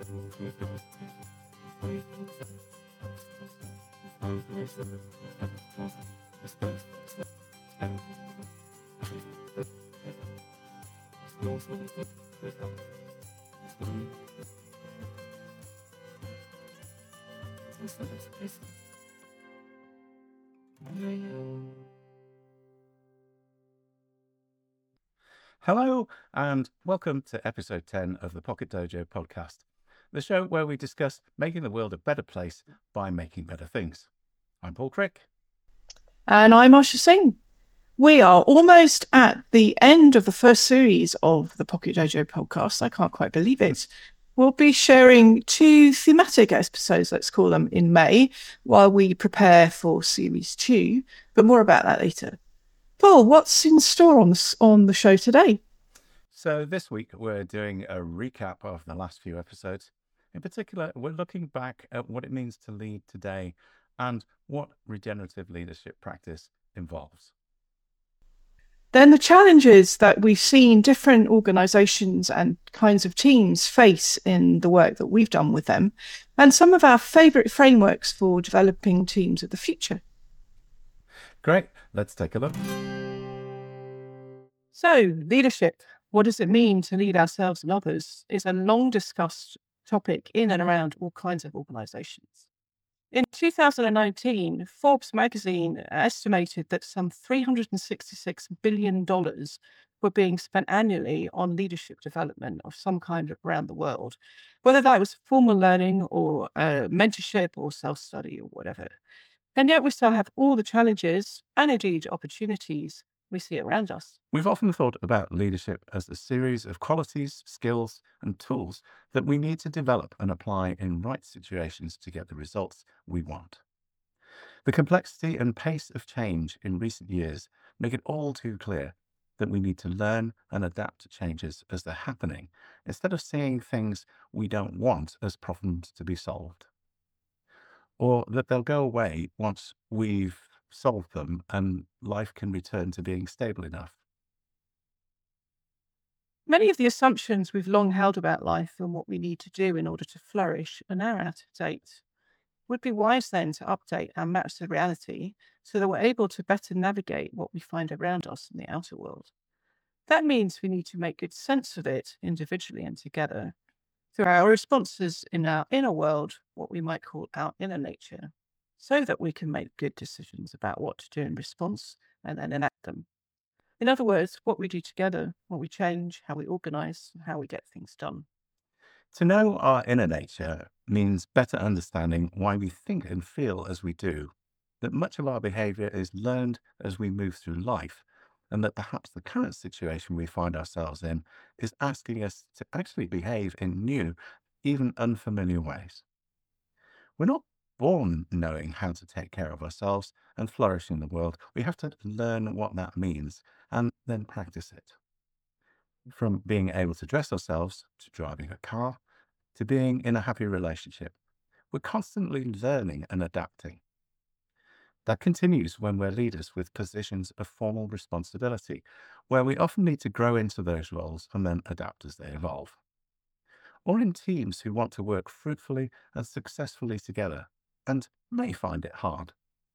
Hello, and welcome to episode 10 of the Pocket Dojo podcast, the show where we discuss making the world a better place by making better things. I'm Paul Crick. And I'm Asha Singh. We are almost at the end of the first series of the Pocket Dojo podcast. I can't quite believe it. We'll be sharing 2 thematic episodes, let's call them, in May, while we prepare for series 2, but more about that later. Paul, what's in store on the show today? So this week we're doing a recap of the last few episodes. In particular, we're looking back at what it means to lead today and what regenerative leadership practice involves. Then the challenges that we've seen different organisations and kinds of teams face in the work that we've done with them, and some of our favourite frameworks for developing teams of the future. Great, let's take a look. So, leadership, what does it mean to lead ourselves and others, is a long discussed topic in and around all kinds of organisations. In 2019, Forbes magazine estimated that some $366 billion were being spent annually on leadership development of some kind around the world, whether that was formal learning or mentorship or self-study or whatever. And yet we still have all the challenges and indeed opportunities we see around us. We've often thought about leadership as a series of qualities, skills, and tools that we need to develop and apply in right situations to get the results we want. The complexity and pace of change in recent years make it all too clear that we need to learn and adapt to changes as they're happening, instead of seeing things we don't want as problems to be solved, or that they'll go away once we've solved them and life can return to being stable enough. Many of the assumptions we've long held about life and what we need to do in order to flourish are now out of date. Would be wise then to update our maps of reality so that we're able to better navigate what we find around us in the outer world. That means we need to make good sense of it individually and together through our responses in our inner world, what we might call our inner nature, so that we can make good decisions about what to do in response and then enact them. In other words, what we do together, what we change, how we organise, and how we get things done. To know our inner nature means better understanding why we think and feel as we do, that much of our behaviour is learned as we move through life, and that perhaps the current situation we find ourselves in is asking us to actually behave in new, even unfamiliar ways. We're not born knowing how to take care of ourselves and flourish in the world. We have to learn what that means and then practice it. From being able to dress ourselves, to driving a car, to being in a happy relationship, we're constantly learning and adapting. That continues when we're leaders with positions of formal responsibility, where we often need to grow into those roles and then adapt as they evolve. Or in teams who want to work fruitfully and successfully together and may find it hard.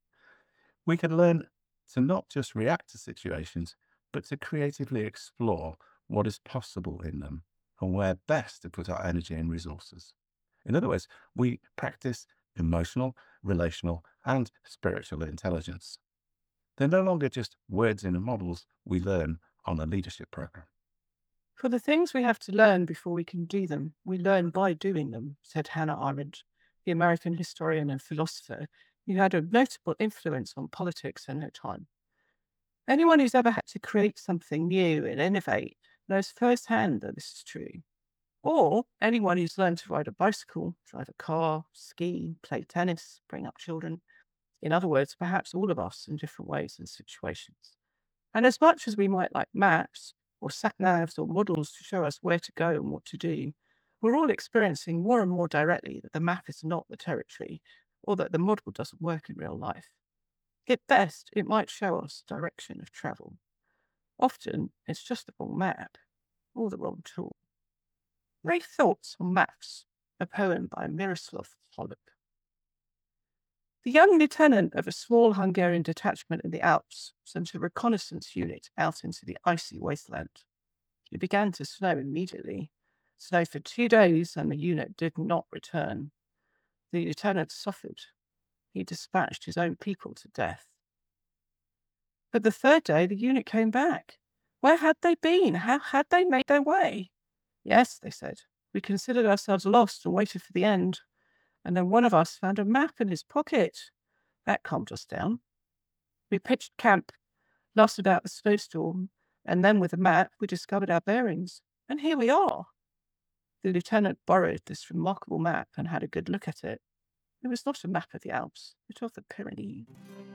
We can learn to not just react to situations, but to creatively explore what is possible in them and where best to put our energy and resources. In other words, we practice emotional, relational, and spiritual intelligence. They're no longer just words in models we learn on a leadership program. For the things we have to learn before we can do them, we learn by doing them, said Hannah Arendt, the American historian and philosopher who had a notable influence on politics in her time. Anyone who's ever had to create something new and innovate knows firsthand that this is true. Or anyone who's learned to ride a bicycle, drive a car, ski, play tennis, bring up children. In other words, perhaps all of us in different ways and situations. And as much as we might like maps or sat-navs or models to show us where to go and what to do, we're all experiencing more and more directly that the map is not the territory or that the model doesn't work in real life. At best, it might show us direction of travel. Often, it's just the wrong map or the wrong tool. Great thoughts on maps. a poem by Miroslav Holub. The young lieutenant of a small Hungarian detachment in the Alps sent a reconnaissance unit out into the icy wasteland. It began to snow immediately. Snowed for 2 days, and the unit did not return. The lieutenant suffered. He dispatched his own people to death. But the 3rd day, the unit came back. Where had they been? How had they made their way? Yes, they said. We considered ourselves lost and waited for the end. And then one of us found a map in his pocket. That calmed us down. We pitched camp, lasted out the snowstorm, and then with the map, we discovered our bearings. And here we are. The lieutenant borrowed this remarkable map and had a good look at it. It was not a map of the Alps, but of the Pyrenees.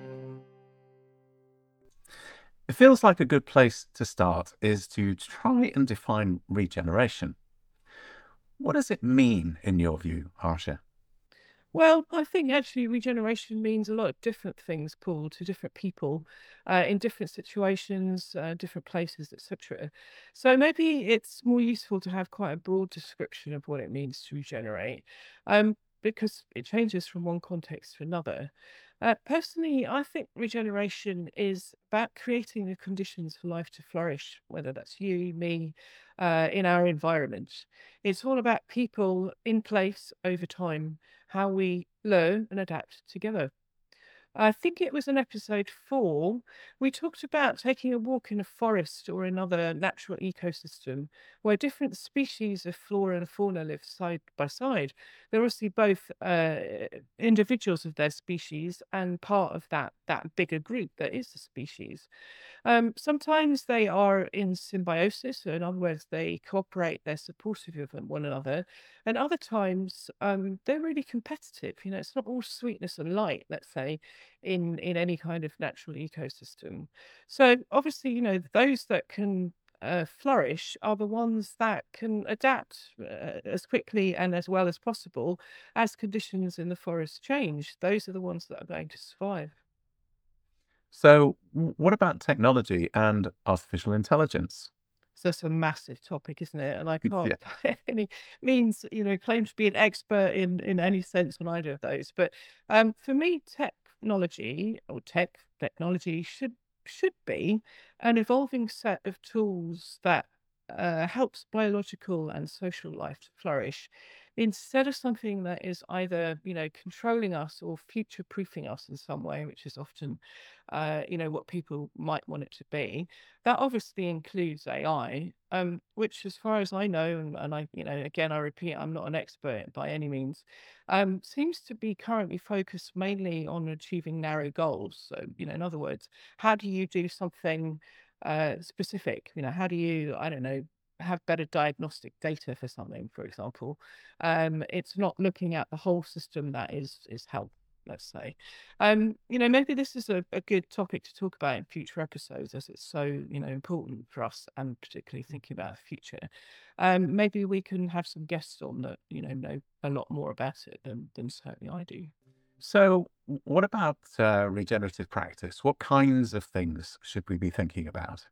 It feels like a good place to start is to try and define regeneration. What does it mean in your view, Harsha? Well, I think actually regeneration means a lot of different things, Paul, to different people, in different situations, different places, etc. So maybe it's more useful to have quite a broad description of what it means to regenerate, because it changes from one context to another. Personally, I think regeneration is about creating the conditions for life to flourish, whether that's you, me, in our environment. It's all about people in place over time, how we learn and adapt together. I think it was in episode 4, we talked about taking a walk in a forest or another natural ecosystem where different species of flora and fauna live side by side. They're obviously both individuals of their species and part of that bigger group that is the species. Sometimes they are in symbiosis, so in other words, they cooperate, they're supportive of one another, and other times they're really competitive. It's not all sweetness and light, let's say, in any kind of natural ecosystem. So obviously, those that can flourish are the ones that can adapt as quickly and as well as possible as conditions in the forest change. Those are the ones that are going to survive. So, what about technology and artificial intelligence? So that's a massive topic, isn't it? And I Yeah. can't by any means, claim to be an expert in any sense on either of those. But for me, technology should be an evolving set of tools that helps biological and social life to flourish, instead of something that is either controlling us or future proofing us in some way, which is often what people might want it to be. That obviously includes AI, which, as far as I know, and I, again, I repeat, I'm not an expert by any means, seems to be currently focused mainly on achieving narrow goals. So, in other words, how do you do something specific? How do you, I don't know, have better diagnostic data for something, for example? It's not looking at the whole system that is health, let's say. Maybe this is a good topic to talk about in future episodes, as it's so, important for us, and particularly thinking about the future. Maybe we can have some guests on that, know a lot more about it than certainly I do. So, what about regenerative practice? What kinds of things should we be thinking about?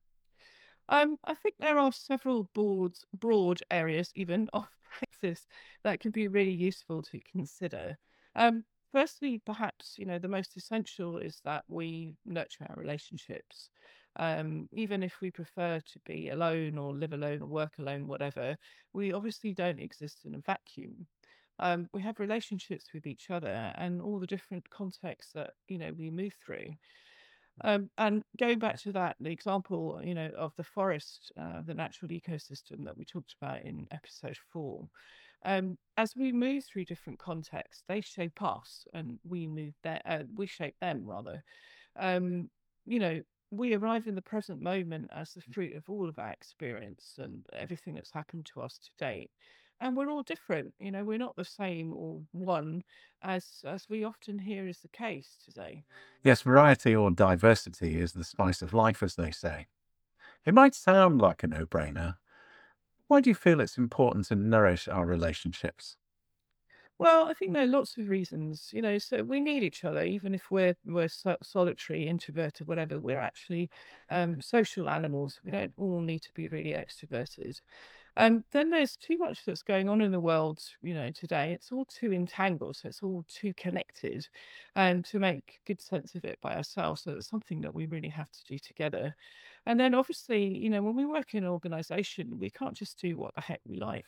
I think there are several broad areas even of practice that can be really useful to consider. Firstly, perhaps, the most essential is that we nurture our relationships. Even if we prefer to be alone or live alone or work alone, whatever, we obviously don't exist in a vacuum. We have relationships with each other and all the different contexts that, we move through. And going back to that, the example, of the forest, the natural ecosystem that we talked about in episode 4, as we move through different contexts, they shape us, and we shape them rather. Um, you know, we arrive in the present moment as the fruit of all of our experience and everything that's happened to us to date. And we're all different, we're not the same or one as we often hear is the case today. Yes, variety or diversity is the spice of life, as they say. It might sound like a no brainer. Why do you feel it's important to nourish our relationships? Well, I think there are lots of reasons, so we need each other, even if we're solitary, introverted, whatever. We're actually social animals. We don't all need to be really extroverted. Then there's too much that's going on in the world, today. It's all too entangled, so it's all too connected, and to make good sense of it by ourselves. So it's something that we really have to do together. And then obviously, when we work in an organization, we can't just do what the heck we like.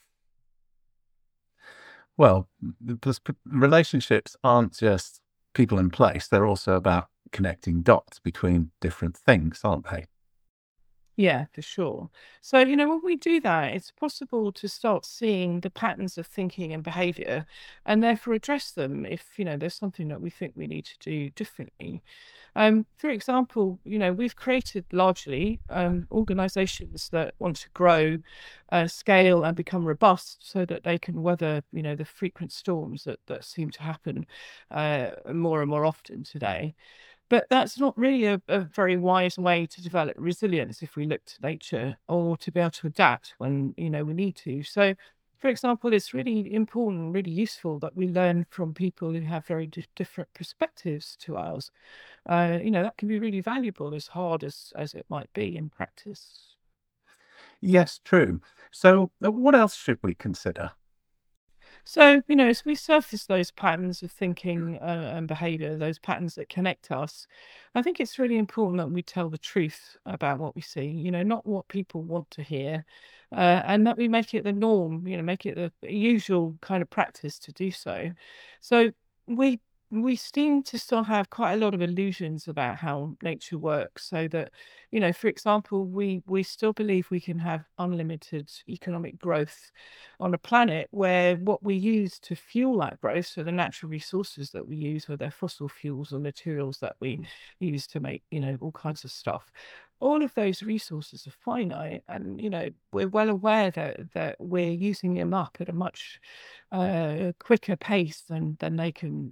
Well, relationships aren't just people in place, they're also about connecting dots between different things, aren't they? Yeah, for sure. So, when we do that, it's possible to start seeing the patterns of thinking and behavior and therefore address them if, there's something that we think we need to do differently. For example, we've created largely organizations that want to grow, scale, and become robust so that they can weather, the frequent storms that seem to happen more and more often today. But that's not really a very wise way to develop resilience if we look to nature or to be able to adapt when, we need to. So, for example, it's really important, really useful that we learn from people who have very different perspectives to ours. That can be really valuable, as hard as it might be in practice. Yes, true. So, what else should we consider? So, as we surface those patterns of thinking and behavior, those patterns that connect us, I think it's really important that we tell the truth about what we see, not what people want to hear, and that we make it the norm, make it the usual kind of practice to do so. So, we we seem to still have quite a lot of illusions about how nature works, so that, for example, we still believe we can have unlimited economic growth on a planet where what we use to fuel that growth, so the natural resources that we use, whether they're fossil fuels or materials that we use to make, all kinds of stuff, all of those resources are finite, and we're well aware that we're using them up at a much quicker pace than they can,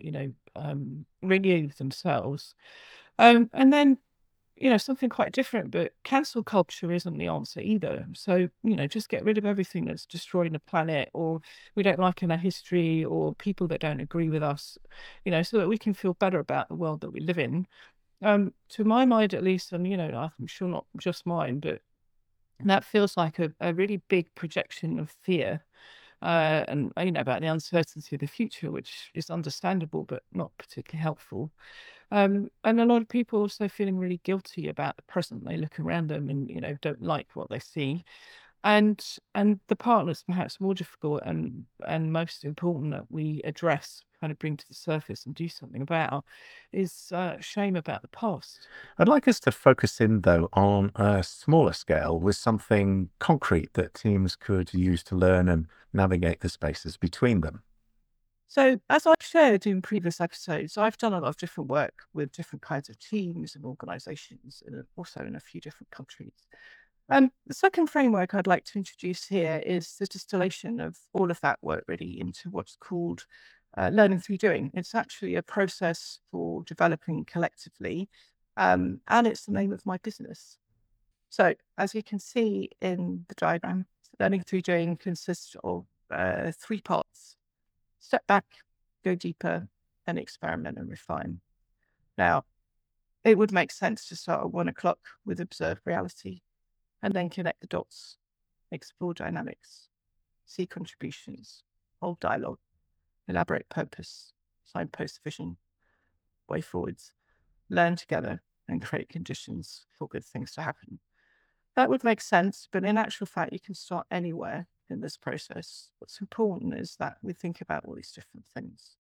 renew themselves. And then something quite different, but cancel culture isn't the answer either. So, just get rid of everything that's destroying the planet, or we don't like in our history, or people that don't agree with us, so that we can feel better about the world that we live in. To my mind, at least, and, I'm sure not just mine, but that feels like a really big projection of fear. And about the uncertainty of the future, which is understandable but not particularly helpful. And a lot of people also feeling really guilty about the present. They look around them and don't like what they see, and the part that's perhaps more difficult and most important that we address, kind of bring to the surface and do something about, is shame about the past. I'd like us to focus in, though, on a smaller scale with something concrete that teams could use to learn and navigate the spaces between them. So, as I've shared in previous episodes, I've done a lot of different work with different kinds of teams and organizations, and also in a few different countries. The second framework I'd like to introduce here is the distillation of all of that work really into what's called learning through doing. It's actually a process for developing collectively, and it's the name of my business. So, as you can see in the diagram, learning through doing consists of three parts: step back, go deeper, and experiment and refine. Now, it would make sense to start at 1 o'clock with observed reality and then connect the dots, explore dynamics, see contributions, hold dialogue, elaborate purpose, signpost vision, way forwards, learn together, and create conditions for good things to happen. That would make sense, but in actual fact, you can start anywhere in this process. What's important is that we think about all these different things.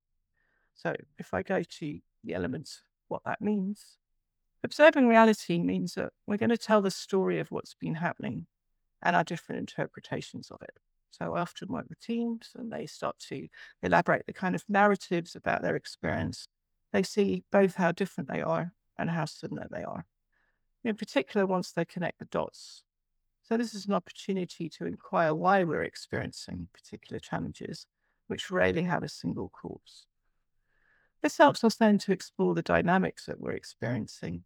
So if I go to the elements, what that means, observing reality means that we're going to tell the story of what's been happening and our different interpretations of it. So I often work with teams and they start to elaborate the kind of narratives about their experience. They see both how different they are and how similar they are. In particular, once they connect the dots. So this is an opportunity to inquire why we're experiencing particular challenges, which rarely have a single cause. This helps us then to explore the dynamics that we're experiencing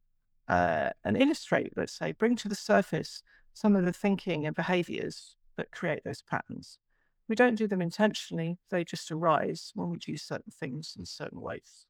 and illustrate, let's say, bring to the surface some of the thinking and behaviors that create those patterns. We don't do them intentionally, they just arise when we do certain things in certain ways.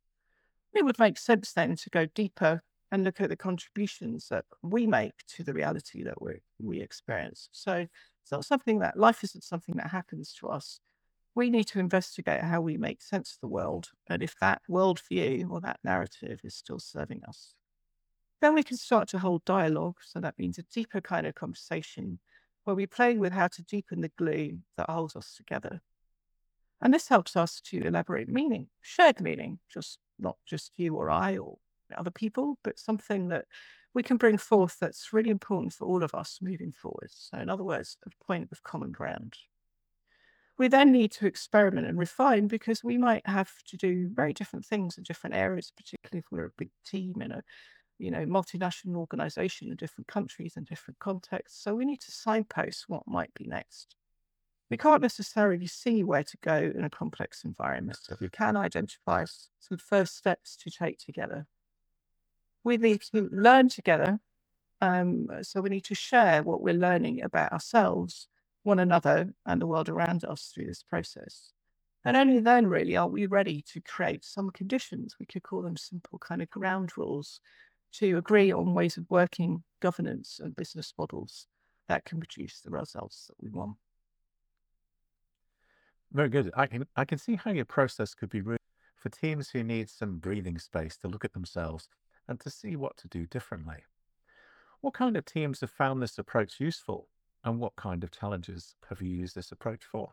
It would make sense then to go deeper and look at the contributions that we make to the reality that we experience. So It's not something that life isn't something that happens to us. We need to investigate how we make sense of the world and if that worldview or that narrative is still serving us. Then we can start to hold dialogue. So that means a deeper kind of conversation where we play with how to deepen the glue that holds us together. And this helps us to elaborate meaning, shared meaning, just not just you or I or other people, but something that we can bring forth that's really important for all of us moving forward. So, in other words, a point of common ground. We then need to experiment and refine because we might have to do very different things in different areas, particularly if we're a big team in a multinational organization in different countries and different contexts. So we need to signpost what might be next. We can't necessarily see where to go in a complex environment, but we can identify some first steps to take together. We need to learn together. So we need to share what we're learning about ourselves, one another, and the world around us through this process. And only then, really, are we ready to create some conditions. We could call them simple kind of ground rules to agree on ways of working, governance, and business models that can produce the results that we want. Very good. I can see how your process could be really for teams who need some breathing space to look at themselves and to see what to do differently. What kind of teams have found this approach useful, and what kind of challenges have you used this approach for?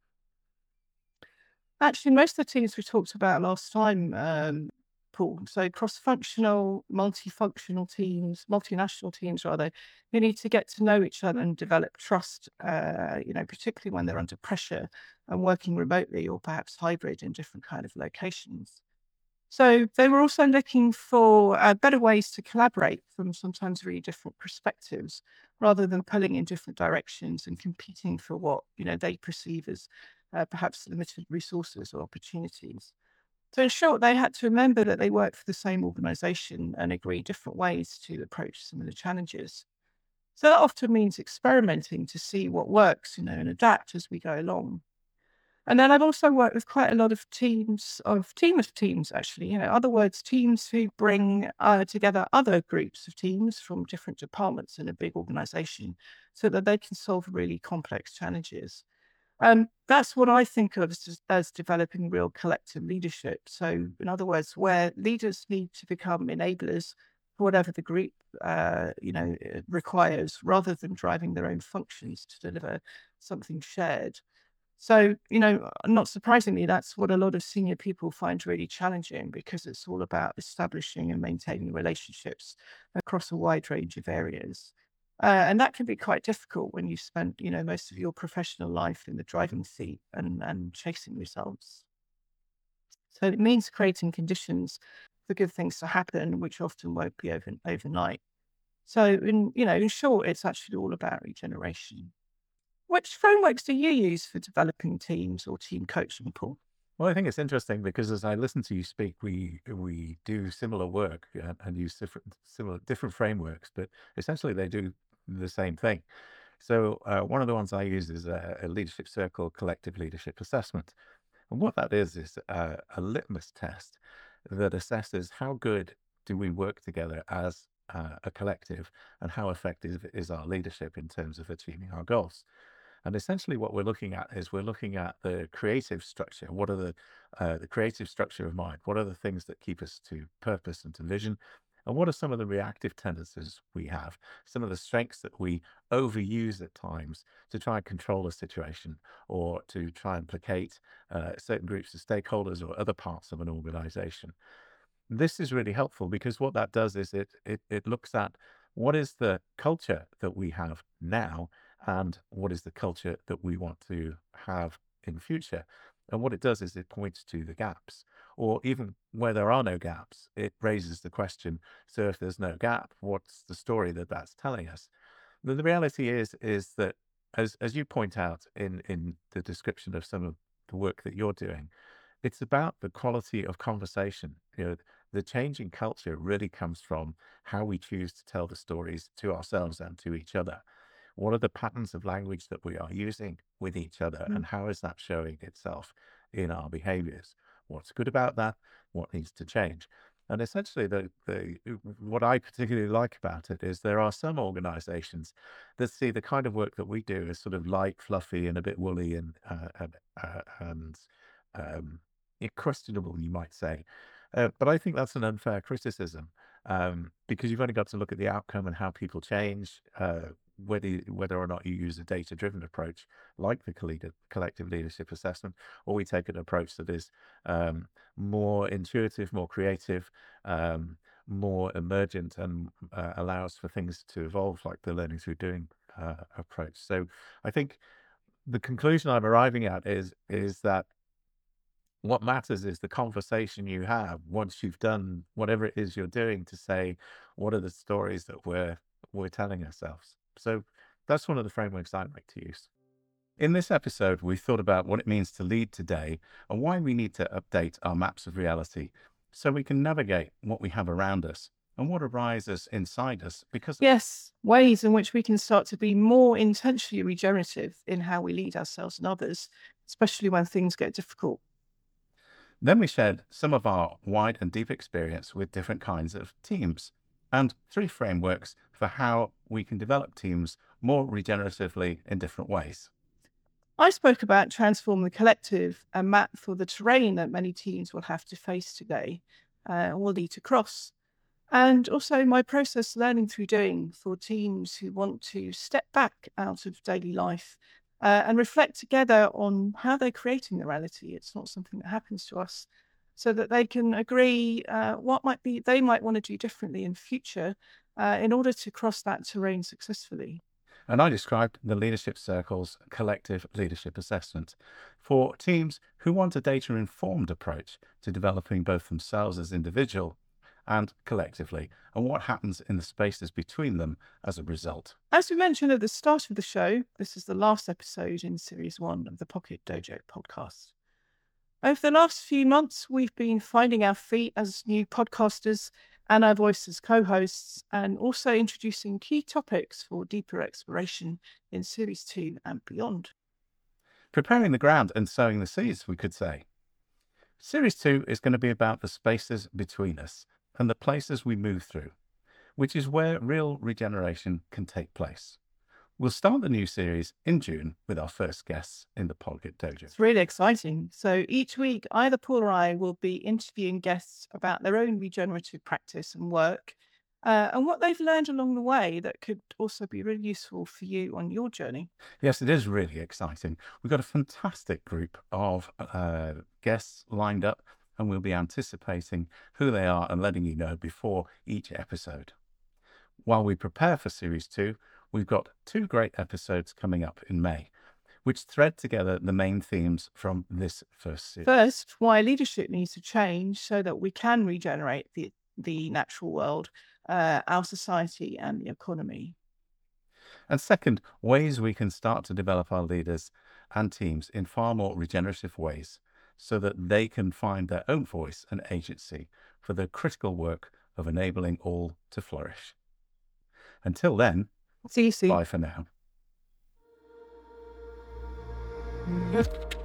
Actually, most of the teams we talked about last time, Paul, so cross-functional, multifunctional teams, multinational teams rather, you need to get to know each other and develop trust, particularly when they're under pressure and working remotely or perhaps hybrid in different kind of locations. So they were also looking for better ways to collaborate from sometimes really different perspectives, rather than pulling in different directions and competing for what they perceive as perhaps limited resources or opportunities. So in short, they had to remember that they work for the same organisation and agree different ways to approach some of the challenges. So that often means experimenting to see what works, and adapt as we go along. And then I've also worked with quite a lot of teams of teams, actually. Other words, teams who bring together other groups of teams from different departments in a big organization so that they can solve really complex challenges. That's what I think of as developing real collective leadership. So, in other words, where leaders need to become enablers for whatever the group, requires, rather than driving their own functions to deliver something shared. So, not surprisingly, that's what a lot of senior people find really challenging because it's all about establishing and maintaining relationships across a wide range of areas. And that can be quite difficult when you spend, most of your professional life in the driving seat and chasing results. So it means creating conditions for good things to happen, which often won't be overnight. So, in short, it's actually all about regeneration. Which frameworks do you use for developing teams or team coaching, Paul? Well, I think it's interesting because as I listen to you speak, we do similar work and use different frameworks, but essentially they do the same thing. So one of the ones I use is a leadership circle collective leadership assessment, and what that is a litmus test that assesses how good do we work together as a collective, and how effective is our leadership in terms of achieving our goals. And essentially, what we're looking at is we're looking at the creative structure. What are the creative structure of mind? What are the things that keep us to purpose and to vision? And what are some of the reactive tendencies we have? Some of the strengths that we overuse at times to try and control a situation or to try and placate certain groups of stakeholders or other parts of an organization. This is really helpful because what that does is it looks at what is the culture that we have now and what is the culture that we want to have in the future. And what it does is it points to the gaps, or even where there are no gaps, it raises the question. So if there's no gap, what's the story that that's telling us? The reality is that as you point out in the description of some of the work that you're doing, it's about the quality of conversation. The changing culture really comes from how we choose to tell the stories to ourselves and to each other. What are the patterns of language that we are using with each other, Mm. and how is that showing itself in our behaviors? What's good about that? What needs to change? And essentially, what I particularly like about it is there are some organizations that see the kind of work that we do as sort of light, fluffy, and a bit woolly and um, questionable, you might say. But I think that's an unfair criticism, because you've only got to look at the outcome and how people change, whether or not you use a data-driven approach like the collective leadership assessment, or we take an approach that is more intuitive, more creative, more emergent, and allows for things to evolve, like the learning through doing approach. So I think the conclusion I'm arriving at is that what matters is the conversation you have once you've done whatever it is you're doing, to say, what are the stories that we're telling ourselves? So that's one of the frameworks I like to use. In this episode, we thought about what it means to lead today and why we need to update our maps of reality so we can navigate what we have around us and what arises inside us. Because Yes, ways in which we can start to be more intentionally regenerative in how we lead ourselves and others, especially when things get difficult. Then we shared some of our wide and deep experience with different kinds of teams and 3 frameworks for how we can develop teams more regeneratively in different ways. I spoke about transform the collective and map for the terrain that many teams will have to face today, will need to cross. And also my process learning through doing for teams who want to step back out of daily life and reflect together on how they're creating the reality. It's not something that happens to us, so that they can agree what they might want to do differently in future in order to cross that terrain successfully. And I described the Leadership Circle's collective leadership assessment for teams who want a data-informed approach to developing both themselves as individual and collectively, and what happens in the spaces between them as a result. As we mentioned at the start of the show, this is the last episode in Series 1 of the Pocket Dojo podcast. Over the last few months, we've been finding our feet as new podcasters and our voice as co-hosts, and also introducing key topics for deeper exploration in Series 2 and beyond. Preparing the ground and sowing the seeds, we could say. Series 2 is going to be about the spaces between us and the places we move through, which is where real regeneration can take place. We'll start the new series in June with our first guests in the Pocket Dojo. It's really exciting. So each week, either Paul or I will be interviewing guests about their own regenerative practice and work, and what they've learned along the way that could also be really useful for you on your journey. Yes, it is really exciting. We've got a fantastic group of guests lined up, and we'll be anticipating who they are and letting you know before each episode. While we prepare for Series 2, we've got 2 great episodes coming up in May, which thread together the main themes from this first series. First, why leadership needs to change so that we can regenerate the natural world, our society and the economy. And second, ways we can start to develop our leaders and teams in far more regenerative ways so that they can find their own voice and agency for the critical work of enabling all to flourish. Until then, See you soon. bye for now.